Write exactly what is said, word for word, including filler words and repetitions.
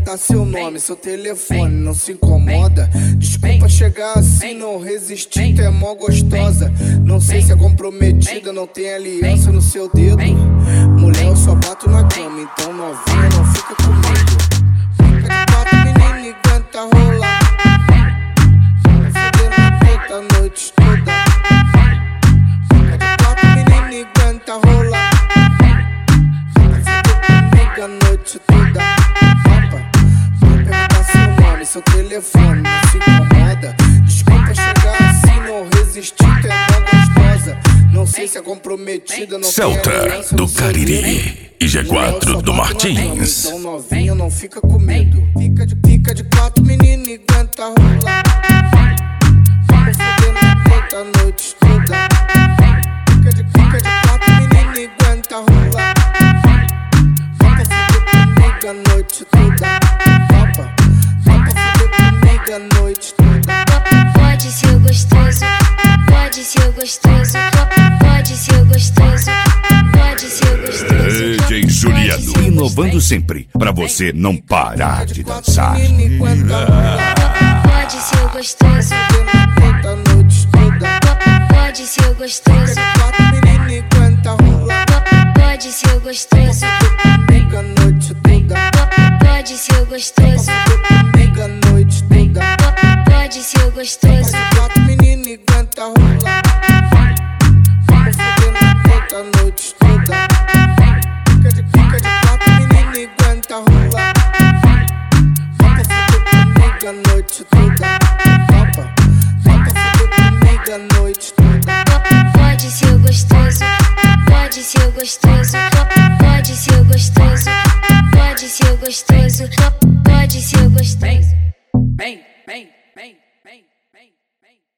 perguntar seu nome, seu telefone, não se incomoda. Desculpa chegar assim, não resisti, tu é mó gostosa. Não sei se é comprometida, não tem aliança no seu dedo. Mulher, eu só bato na cama, então novinha, não fica comigo. Fica de quatro, menina, e aguenta rolar. Fudendo a puta a noite toda. Fica de quatro, menina, e aguenta rolar. A noite toda, opa, vou perguntar seu nome, seu telefone, não se incomoda. Desculpa chegar assim, não resisti, tu é mó gostosa. Não sei se é comprometida, não Celta tem aliança do no seu Cariri dedo. e G quatro do Martins. Então novinha, não fica com medo. Fica de pica de quatro, menina, e aguenta rolar. Vamos foder na puta a noite toda. Fica de pica de quatro, menina, e aguenta rolar. A noite toda, opa, vai pra fuder comigo a noite toda. Pode ser gostoso, pode ser gostoso, pode ser gostoso, pode ser gostoso. D J Juliano, inovando sempre, pra você não parar de dançar. Pode ser gostoso, a noite toda. pode ser gostoso, Quatro menina e aguenta rolar. pode ser gostoso, Comigo a noite toda. pode ser gostoso, Comigo a noite toda. pode ser gostoso, Quatro menina e aguenta rolar. Vamos foder na puta a noite toda. Fica de fica de quatro menina e aguenta rolar. Vamos foder comigo a noite toda. Opa, vamos foder comigo a noite toda. pode ser gostoso, pode ser gostoso, pode ser gostoso, pode ser gostoso, pode ser gostoso. Bem, bem, bem, bem, bem, bem.